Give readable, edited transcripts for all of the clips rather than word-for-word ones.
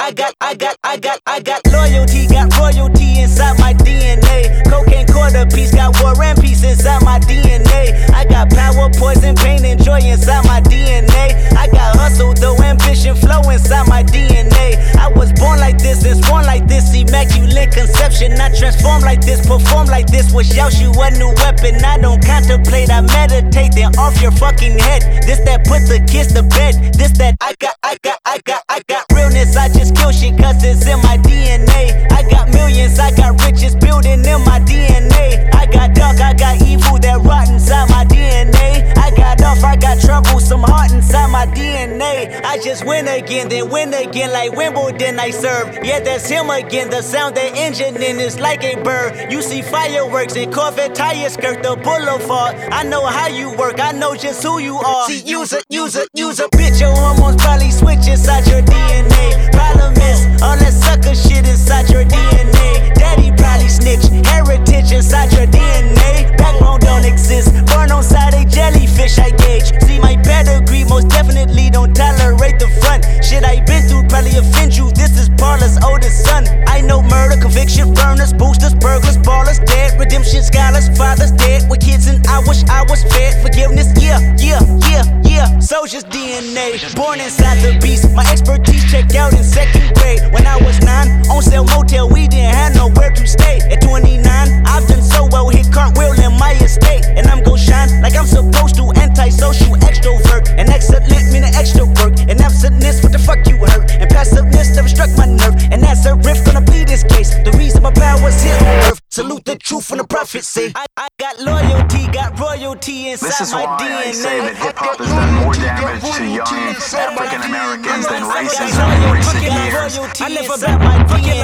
got loyalty, got royalty inside my DNA. Cocaine quarter piece, got war and peace inside my DNA. I got power, poison, pain, and joy inside my DNA. I got hustle, though ambition, flow inside my DNA. I was born like this and sworn like this, immaculate conception. I transform like this, perform like this. Was Yaoshu a new weapon? I don't contemplate, I meditate, then off your fucking head. This that put the kids to bed. This that I got realness. I just kill shit cause it's in my DNA. I got millions, I got riches building in my DNA. I got dark, I got evil that rot inside my DNA. I got off, I got trouble, some heart inside my DNA. I just win again, then win again like Wimbledon I serve. Yeah, that's him again, the sound that engine in is like a bird. You see fireworks and Corvette tires skirt the boulevard. I know how you work, I know just who you are. See, use a bitch, your hormones probably switch inside your DNA. Problem is, all that sucker shit inside your DNA. Daddy probably snitch, heritage inside your DNA. Backbone don't exist, born on side a jellyfish I gauge. See my pedigree, most definitely don't tolerate the front. Shit I been through probably offend you, this is Paula's oldest son. I know murder, conviction, burners, boosters, burglars, ballers, dead. Redemption, scholars, fathers dead. With kids and I wish I was fed. Forgiveness, yeah. Soldier's DNA, born inside the beast. My expertise checked out in second grade. When I was 9, on sale motel, we didn't have nowhere to stay. At 29, I've done so well, hit cartwheel in my estate. And I'm gon' shine like I'm supposed to, antisocial extrovert. And excellent meaning extra work. And absentness, what the fuck you hurt? And passiveness never struck my nerve. And that's a riff, gonna plead this case. The reason my power's here on earth. Salute the truth from the prophecy. I got loyalty, got royalty inside my DNA. This is why I say that hip-hop has done more damage to young African Americans than racism in recent years. I live about my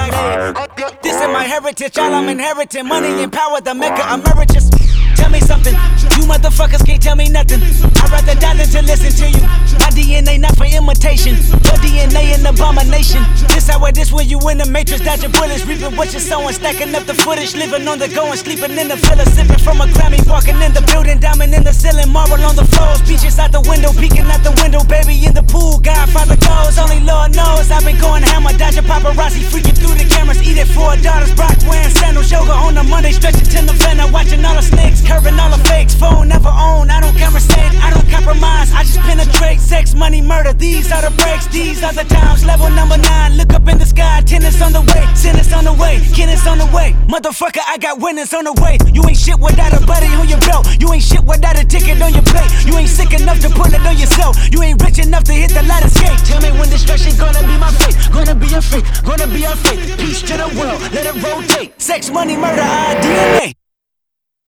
DNA. This is my heritage, all I'm inheriting. Money and power, the maker emeritus. Tell me something, you motherfuckers can't tell me nothing. I'd rather die than to listen to you. My DNA not for imitation, your DNA an abomination. This how it is when you in the matrix, dodging bullets, reaping what you're sowing, stacking up the footage, living on the go and sleeping in the villa, sipping from a Grammy, walking in the building, diamond in the ceiling, marble on the floors, beaches out the window, peeking out the window, baby in the pool, Godfather goes, only Lord knows. I've been going hammer, dodging paparazzi, freaking through the cameras, eating 4 daughters, Brock wearing sandals, yoga on a Monday, stretching to November, watching all the snakes, curving all the fakes, phone never own, I don't conversate, I don't compromise, I just penetrate, sex, money, murder, these are the breaks, these are the times, level number 9, look up in the sky, tennis on the way, tennis on the way, tennis on the way, motherfucker, I got winners on the way, you ain't shit without a buddy on your belt, you ain't shit without a ticket on your plate, you ain't sick enough to pull it on yourself, you ain't rich enough to hit the ladder skate, tell me when destruction gonna be my fate, gonna be a fate, gonna be a fate, peace to the world, let it rotate, sex, money, murder, our DNA.